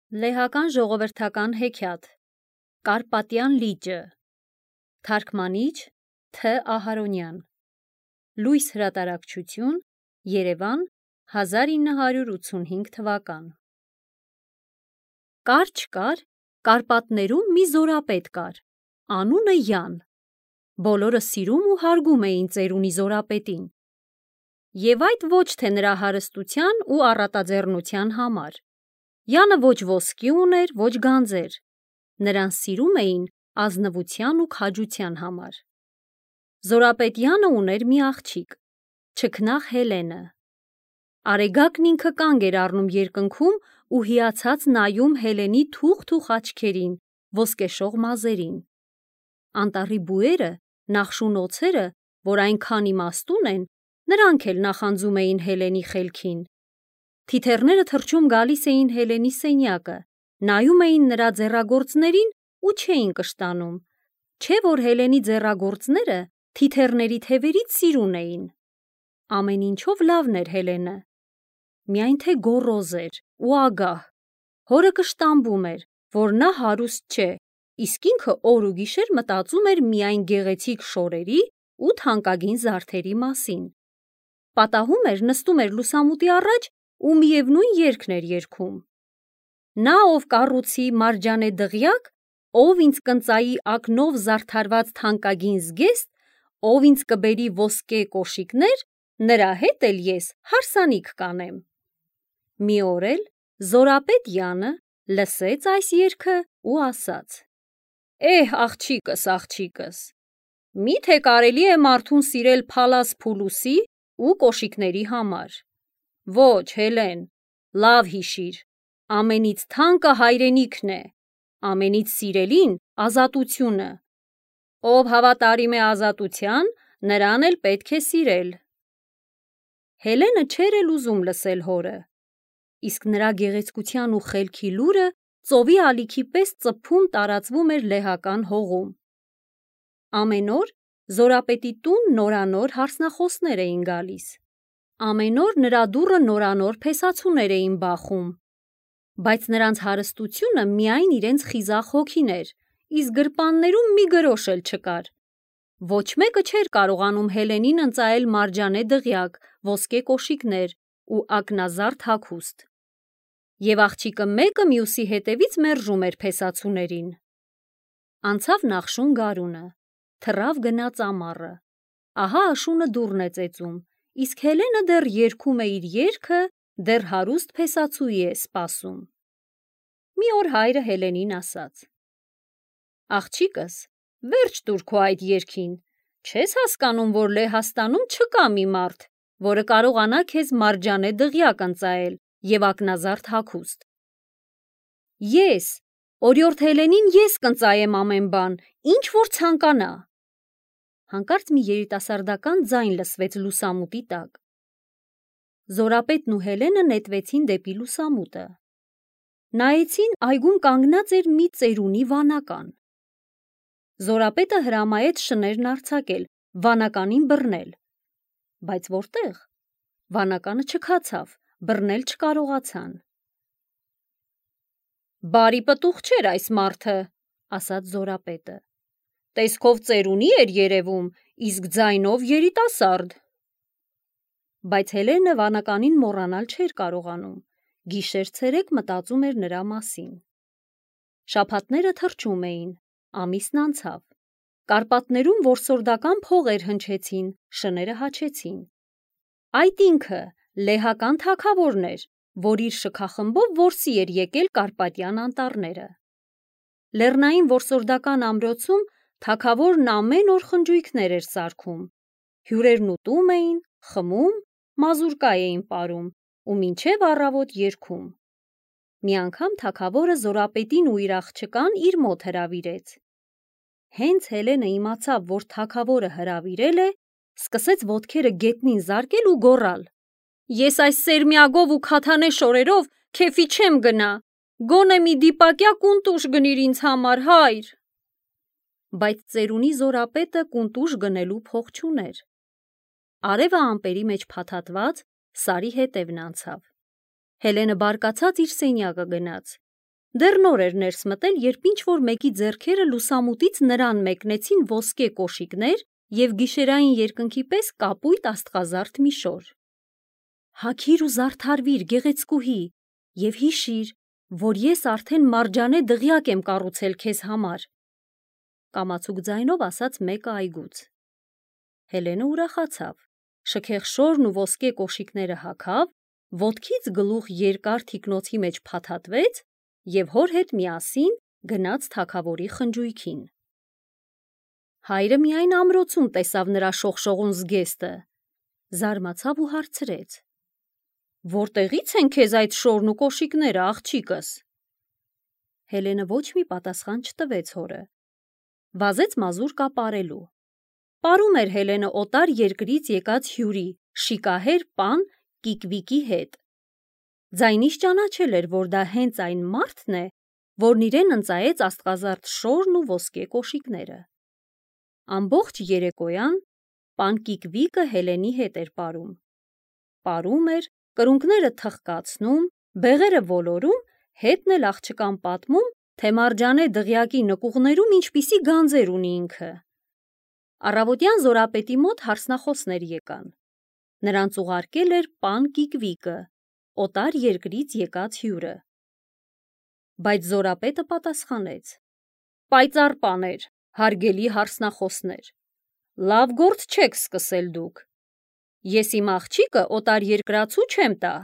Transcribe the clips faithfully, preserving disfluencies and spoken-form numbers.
Լեհական ժողովրդական հեքիաթ Կարպատյան լիճը Թարգմանիչ Թ. Ահարոնյան Լույս հրատարակչություն Երևան հազար ինը հարյուր ութսունհինգ թվական Կար չկար Կարպատներում մի զորապետ կար, անունը Յան, բոլորը սիրում ու հարգում էին ծերունի զորապետին, և այդ ոչ թե նրա հարստության ու առատաձեռնության համար,Յանը ոչ ոսկի ուներ, ոչ գանձեր, նրան սիրում էին ազնվության ու քաջության համար, զորապետՅանը ուներ մի աղջիկ, չքնաղ Հելենը, Արեգակն ինքը կանգ էր առնում երկնքում ու հիացած նայում Հելենի թուխ-թուխ աչքերին, ոսկեշող մազերին, անտառի բույերը, նախշուն օձերը, որ այնքան իմաստուն են, նրանք էլ նախանձում էին Հելենի խելքին, թիթեռները թռչում գալիս էին Հելենի սենյակը, նայում էին նրա ձեռագործներին ու չէին կշտանում, չէ որ Հելենի ձեռագործները թիթեռների թևերից սիրուն էին, ամեն ինչով լավն էր Հելենը, միայն թե գոռոզ էր ու ագահ, հորը կշտամբում էր, որ նա հարուստ չէ, իսկ ինքը օր ու գիշեր մտածում էր միայն գեղեցիկ շորերի ու թանկագին զարդերի մասին, պատահում էր նստում էր լուսամուտի առաջ ու միևնույն երգն էր երգում. Նա ով կառուցի մարջանե դղյակ, ով ինձ կընծայի ակնով զարդարված թանկագին զգեստ, ով ինձ կբերի ոսկե կոշիկներ, նրա հետ էլ ես հարսանիք կանեմ։ Մի օր էլ զորապետՅանը լսեց այս երգը ու ասաց. Էհ, աղջիկս, աղջիկս, միթե կարելի է մարդուն սիրել փալաս փուլուսի ու կոշիկների համար։ Ոչ, Հելեն, լավ հիշիր, ամենից թանկը հայրենիքն է, ամենից սիրելին ազատությունը, ով հավատարիմ է ազատության, նրան էլ պետք է սիրել։ Հելենը չէր էլ ուզում լսել հորը, իսկ նրա գեղեցկության ու խելքի լուրը ծովի ալիքի պես ծփում տարածվում էր լեհական հողում։ Ամեն օր զորապետի տուն նորանոր հարսնախոսներ էին գալիս, ամեն օր նրա դուռը նորանոր փեսացուներ էին բախում, բայց նրանց հարստությունը միայն իրենց խիզախ հոգին էր, իսկ գրպաններում մի գրոշ էլ չկար, ոչ մեկը չէր կարողանում Հելենին ընծայել մարջանե դղյակ, ոսկե կոշիկներ ու ակնազարդ հագուստ, և աղջիկը մեկը մյուսի հետևից մերժում էր փեսացուներին։ Անցավ նախշուն գարունը, թռավ գնաց ամառը, ահա աշունը դուռն է ծեծում, իսկ Հելենը դեռ երգում է իր երգը, դեռ հարուստ փեսացուի է սպասում։ Մի օր հայրը Հելենին ասաց. Աղջիկս, վերջ տուր քո այդ երգին, չես հասկանում, որ Լեհաստանում չկա մի մարդ, որը կարողանա քեզ մարջանե դղյակ ընծայել և ակնազարդ հագուստ։ Ես, օրիորդ Հելենին ես կընծայեմ ամեն բան, ինչ որ ցանկանա։ Հանկարծ մի երիտասարդական ձայն լսվեց լուսամուտի տակ։ Զորապետն ու Հելենը նետվեցին դեպի լուսամուտը։ Նայեցին այգում կանգնած էր մի ծերունի վանական։ Զորապետը հրամայեց շներն արձակել, վանականին բռնել, բայց որտեղ, վանականը չքացավ, բռնել չկարողացան։ Բարի պտուղ չէր այս մարդը, ասաց զորապետը, տեսքով ծերունի էր երևում, իսկ ձայնով երիտասարդ։ Բայց Հելենը վանականին մոռանալ չէր կարողանում, գիշեր-ցերեկ մտածում էր նրա մասին։ Շաբաթները թռչում էին, ամիսն անցավ, Կարպատներում որսորդական փողեր հնչեցին, շները հաչեցին։ Այդ ինքը լեհական թագավորն էր, որ իր շքախմբով որսի էր եկել Կարպատյան անտառները։ Լեռնային որսորդական ամրոցում թագավորն ամեն օր խնջույքներ էր սարքում, հյուրերն ուտում էին, խմում, մազուրկա էին պարում ու մինչև առավոտ երգում։ Մի անգամ թագավորը զորապետին ու իր աղջկան իր մոտ հրավիրեց։ Հենց Հելենը իմացավ, որ թագավորը հրավիրել է, սկսեց ոտքերը գետնին զարկել ու գոռալ. Ես այս սերմյագով ու քաթանե շորերով քեֆի չեմ գնա, գոնե մի դիպակյա կունտուշ գնիր ինձ համար, հայր։ Բայց ծերունի զորապետը կունտուշ գնելու փող չուներ։ Արևը ամպերի մեջ փաթաթված, Սարի հետևն անցավ։ Հելենը բարկացած իր սենյակը գնաց, Դեռ նոր էր ներս մտել, երբ ինչ-որ մեկի ձեռքերը լուսամուտից նրան մեկնեցին ոսկե կոշիկներ և գիշերային երկնքի պես կապույտ աստղազարդ մի շոր։ «Հագիր ու զարդարվիր, գեղեցկուհի, և հիշիր, որ ես արդեն մարջանե դղյակ եմ կառուցել քեզ համար», կամացուկ ձայնով ասաց մեկը այգուց։ Հելենը ուրախացավ, շքեղ շորն ու ոսկե կոշիկները հագավ, ոտքից գլուխ երկար թիկնոցի մեջ փաթաթվեց և հոր հետ միասին գնաց թագավորի խնջույքին։ Հայրը միայն ամրոցում տեսավ նրա շողշողուն զգեստը, զարմացավ ու հարցրեց. «Որտեղի՞ց են քեզ այդ շորն ու կոշիկները, աղջիկս»։ Հելենը ոչ մի պատասխան չտվեց հորը։ Վազեց մազուր կապարելու։ Պարում էր Հելենը օտար երկրից եկած հյուրի, շիկահեր պան Կիկվիկի հետ։ Ձայնից ճանաչել էր, որ դա հենց այն մարդն է, որն իրեն ընծայեց աստղազարդ շորն ու ոսկե կոշիկները։ Ամբողջ երեկոյան պան Կիկվիկը Հելենի հետ էր պարում։ Պարում էր, կրունկները թխկացնում, բեղերը ոլորում, հետն էլ աղջկան պատմում, թե մարջանե դղյակի նկուղներում ինչպիսի գանձեր ունի ինքը։ Առավոտյան զորապետի մոտ հարսնախոսներ եկան։ Նրանց ուղարկել էր պան Կիկվիկը, օտար երկրից եկած հյուրը։ Բայց զորապետը պատասխանեց. «Պայծառ պաներ, հարգելի հարսնախոսներ, լավ գործ չեք սկսել դուք։ Ես իմ աղջիկը օտար երկրացու չեմ տա»։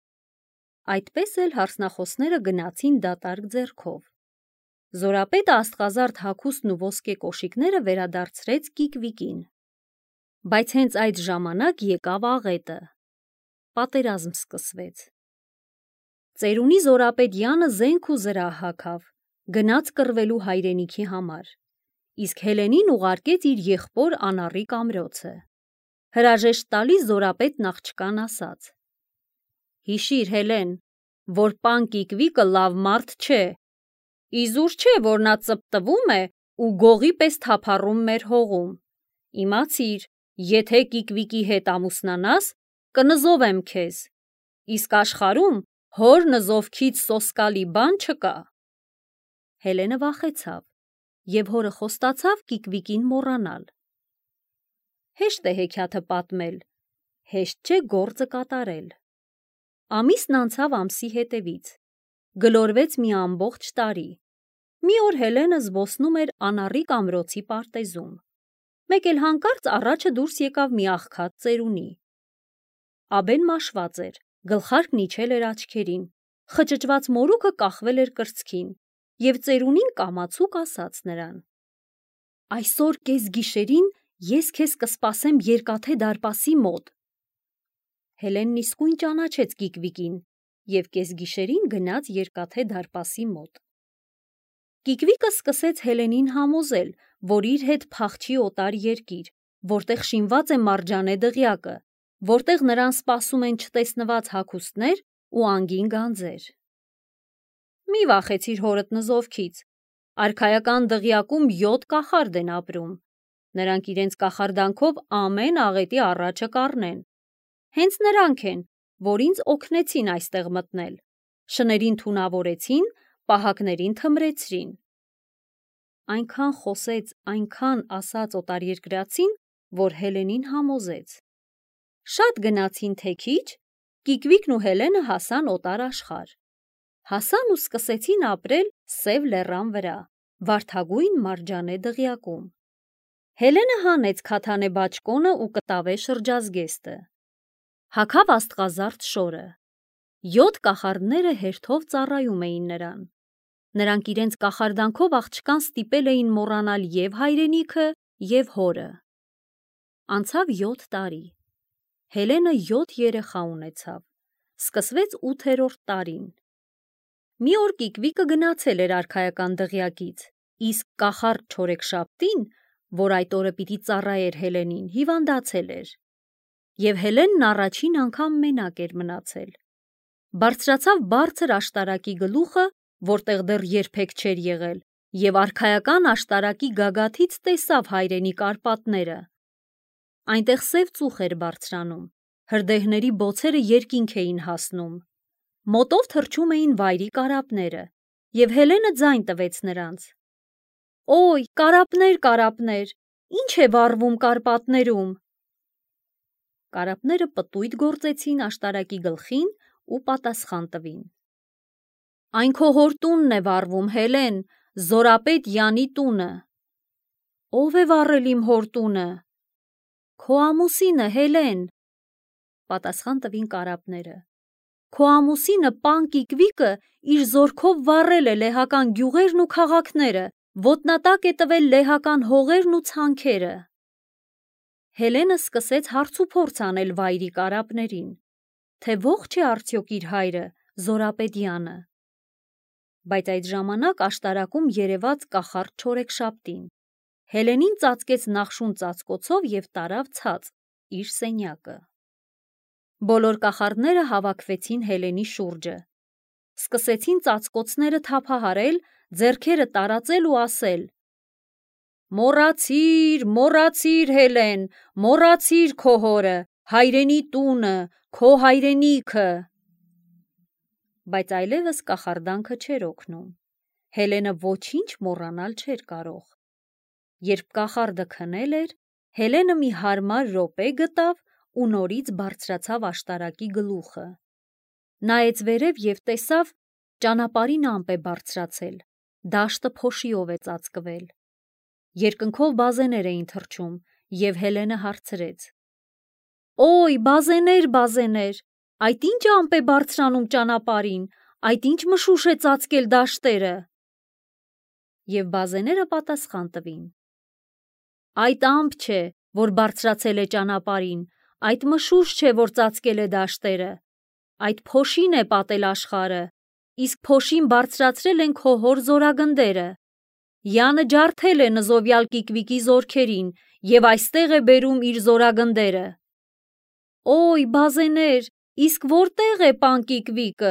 Այդպես էլ հարսնախոսները գնացին դատարկ ձեռքով։ Զորապետը աստղազարդ հագուստն ու ոսկե կոշիկները վերադարձրեց Կիկվիկին։ Բայց հենց այդ ժամանակ եկավ աղետը։ Պատերազմ սկսվեց։ Ծերունի զորապետ Յանը զենք ու զրահ հագավ, գնաց կռվելու հայրենիքի համար, իսկ Հելենին ուղարկեց իր եղբոր Անառիկ ամրոցը։ Հրաժեշտ տալիս զորապետն աղջկան ասաց. «Հիշիր, Հելեն, որ պան Կիկվիկը լավ մարդ չէ։ Իզուր չէ, որ նա ծպտվում է ու գողի պես թափառում մեր հողում։ Իմացիր, եթե Կիկվիկի հետ ամուսնանաս, կնզովեմ քեզ, իսկ աշխարհում հոր նզովքից սոսկալի բան չկա»։ Հելենը վախեցավ և հորը խոստացավ Կիկվիկին մոռանալ։ Հեշտ է հեքիաթը պատմել, հեշտ չէ գործը կատարել։ Ամիսն անցավ ամսի հետևից։ Գլորվեց մի ամբողջ տարի։ Մի օր Հելենը զբոսնում էր Անառիկ ամրոցի պարտեզում։ Մեկ էլ հանկարծ առաջը դուրս եկավ մի աղքատ ծերունի։ Աբեն մաշված էր, գլխարկն իջել էր աչքերին, խճճված մորուքը կախվել էր կրծքին, և ծերունին կամացուկ ասաց նրան. «Այսօր կեսգիշերին ես քեզ կսպասեմ Երկաթե դարպասի մոտ»։ Հելենն իսկույն ճանաչեց Կիկվիկին և կեսգիշերին գնաց Երկաթե դարպասի մոտ։ Կիկվիկը սկսեց Հելենին համոզել, որ իր հետ փախչի օտար երկիր, որտեղ շինված է մարջանե դղյակը, որտեղ նրան սպասում են չտեսնված հագուստներ ու անգին գանձեր։ «Մի վախեցիր հորդ նզովքից, արքայական դղյակում յոթ կախարդ են ապրում, նրանք իրենց կախարդանքով ամեն աղետի առաջը կառնեն։ Հենց նրանք են, որ ինձ օգնեցին այստեղ մտնել, շներին թունավորեցին, պահակներին թմրեցրին»։ Այնքան խոսեց, այնքան ասաց օտարերկրացին, որ Հելենին համոզեց։ Շատ գնացին թե քիչ, Կիկվիկն ու Հելենը հասան օտար աշխարհ։ Հասան ու սկսեցին ապրել Սև լեռան վրա, վարդագույն մարջանե դղյակում։ Հելենը հանեց քաթանե բաճկոնը ու կտավե շրջազգեստը։ Հագավ աստղազարդ շորը։ Յոթ կախարդները հերթով ծառայում էին նրան։ Նրանք իրենց կախարդանքով աղջկան ստիպել էին մոռանալ և հայրենիքը, և հորը։ Անցավ յոթ տարի։ Հելենը յոթ երեխա ունեցավ։ Սկսվեց ութերորդ տարին։ Մի օր Կիկվիկը գնացել էր արքայական դղյակից, իսկ կախարդ Չորեքշաբթին, որ այդ օրը պիտի ծառայեր Հելենին, հիվանդացել էր։ Եվ Հելենն առաջին անգամ մենակ էր մնացել։ Բարձրացավ բարձր աշտարակի գլուխը, որտեղ դեռ երբեք չէր եղել, և արքայական աշտարակի գագաթից տեսավ հայրենի Կարպատները։ Այնտեղ սև ծուխ էր բարձրանում, հրդեհների բոցերը երկինք էին հասնում։ Մոտով թռչում էին վայրի կարապները, և Հելենը ձայն տվեց նրանց. «Օй, կարապներ, կարապներ, ի՞նչ է վառվում Կարպատներում»։ Կարապները պտույտ գործեցին աշտարակի գլխին ու պատասխան տվին. «Այն քո հոր տունն է վառվում, Հելեն, Զորապետ Յանի տունը»։ «Ո՞վ է վառել իմ հոր տունը»։ «Քո ամուսինը, Հելեն», պատասխան տվին կարապները։ «Քո ամուսինը պան Կիկվիկը իր զորքով վառել է լեհական գյուղերն ու քաղաքները, ոտնատակ է տվել լեհական հողերն ու ցանքերը»։ Հելենը սկսեց հարցուփորձ անել վայրի կարապներին, թե ողջ է արդյոք իր հայրը, Զորապետյանը։ Բայց այդ ժամանակ աշտարակում երևաց կախարդ Չորեքշաբթին։ Հելենին ծածկեց նախշուն ծածկոցով և տարավ ցած իր սենյակը։ Բոլոր կախարդները հավաքվեցին Հելենի շուրջը, սկսեցին ծածկոցները թափահարել, ձեռքերը տարածել ու ասել. «Մոռացիր, մոռացիր, Հելեն, մոռացիր քո հորը, հայրենի տունը, քո հայրենիքը»։ Բայց այլևս կախարդանքը չէր օգնում։ Հելենը ոչինչ մոռանալ չէր կարող։ Երբ կախարդը քնել էր, Հելենը մի հարմար րոպե գտավ ու նորից բարձրացավ աշտարակի գլուխը։ Նայեց վերև և տեսավ ճանապարհին ամպ է բարձրացել, դաշտը փոշիով է ծածկվել։ Երկնքով բազեներ էին թռչում, և Հելենը հարցրեց. «Օй, բազեներ, բազեներ, այդ ի՞նչ ամպ է բարձրանում ճանապարհին, այդ ի՞նչ մշուշ է ծածկել դաշտերը»։ Եվ բազեները պատասխան տվին. «Այդ ամպ չէ, որ բարձրացել է ճանապարհին, այդ մշուշ չէ, որ ծածկել է դաշտերը, այդ փոշին է պատել աշխարհը, իսկ փոշին բարձրացրել են քո հոր զորագնդերը։ Յանը ջարդել է նզովյալ Կիկվիկի զորքերին և այստեղ է բերում իր զորագնդերը»։ «Օй, բազեներ, իսկ որտե՞ղ է պան Կիկվիկը»։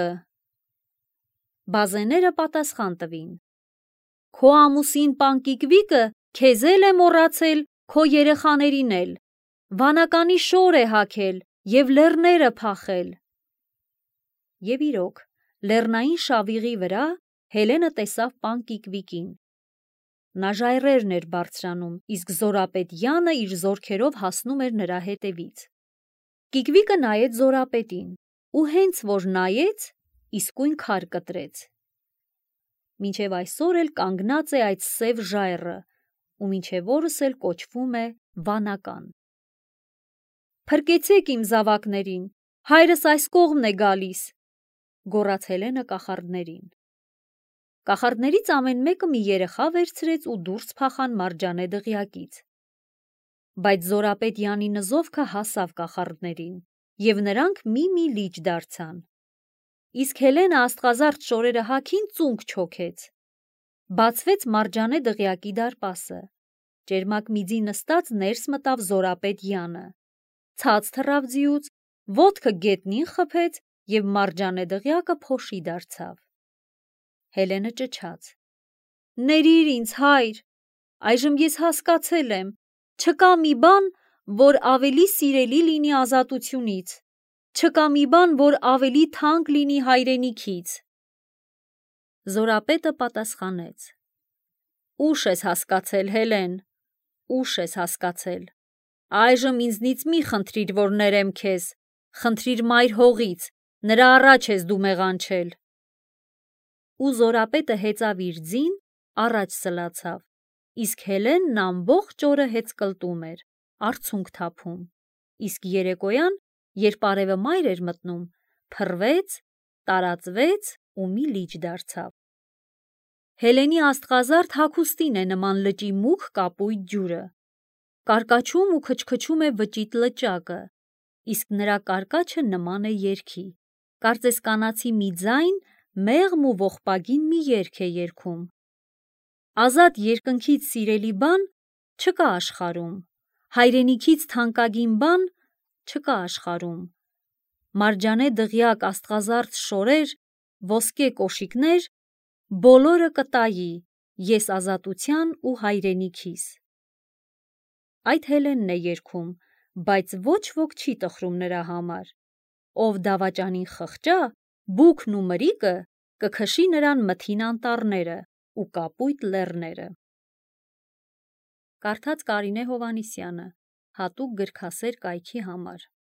Բազեները պատասխան տվին. «Քո ամուսին պան Կիկվիկը քեզ էլ է մոռացել, քո երեխաներին էլ, վանականի շոր է հագել և լեռները փախել»։ Եվ իրոք, լեռնային շավիղի վրա Հելենը տեսավ պան Կիկվիկին։ Նա ժայռերն էր բարձրանում, իսկ Զորապետ Յանը իր զորքերով հասնում էր նրա հետևից։ Կիկվիկը նայեց Զորապետին ու հենց որ նայեց, իսկույն քար կտրեց։ Մինչև այսօր էլ կանգնած է այդ սև ժայռը ու մինչև օրս էլ կոչվում է վանական։ «Փրկեցեք իմ զավակներին, հայրս այս կողմն է գալիս», գոռաց Հելենը կախարդներին։ Կախարդներից ամեն մեկը մի երեխա վերցրեց ու դուրս փախան Մարջանե դղյակից։ Բայց Զորապետ Յանի նզովքը հասավ կախարդներին, և նրանք մի-մի լիճ դարձան։ Իսկ Հելենը աստղազարդ շորերը հագին ծունկ չոքեց։ Բացվեց Մարջանե դղյակի դարպասը։ Ճերմակ միձի նստած ներս մտավ Զորապետ Յանը, ցած թռավ ձիուց, ոտքը գետնին խփեց և Մարջանե դղյակը փոշի դարձավ։ Հելենը ճչաց. «Ներիր ինձ, հայր, այժմ ես հասկացել եմ, չկա մի բան, որ ավելի սիրելի լինի ազատությունից, չկա մի բան, որ ավելի թանկ լինի հայրենիքից»։ Զորապետը պատասխանեց. «Ուշ ես հասկացել, Հելեն, ուշ ես հասկացել։ Այժմ ինձնից մի խնդրիր, որ ներեմ քեզ, խնդրիր մայր հողից, նրա առաջ ես դու մեղանչել»։ Ու Զորապետը հեծավ իր ձին, առաջ սլացավ, իսկ Հելենն ամբողջ օրը հեծկլտում էր, արցունք թափում, իսկ երեկոյան, երբ արևը մայր էր մտնում, փռվեց, տարածվեց ու մի լիճ դարձավ։ Հելենի աստղազարդ հագուստին է նման լճի մուգ կապույտ ջուրը, կարկաչում ու քչքչում է վճիտ լճակը, իսկ նրա կարկաչը նման է երգի, կարծես կանացի մի ձայն մեղմ ու ողբագին մի երգ է երգում։ Ազատ երկնքից սիրելի բան չկա աշխարհում, հայրենիքից թանկագին բան չկա աշխարհում։ Մարջանե դղյակ աստղազարդ շորեր, ոսկե կոշիկներ, բոլորը կտայի ես ազատության ու հայրենիքիս։ Այդ Հելենն է երգում, բայց ոչ ոք չի տխրում նրա համար։ Ով դավաճանին խղճա, բուքն ու մրիկը կքշի նրան մթին անտառները ու կապույտ լեռները։ Կարդաց Կարինե Հովհաննիսյանը, հատուկ գրքասեր կայքի համար։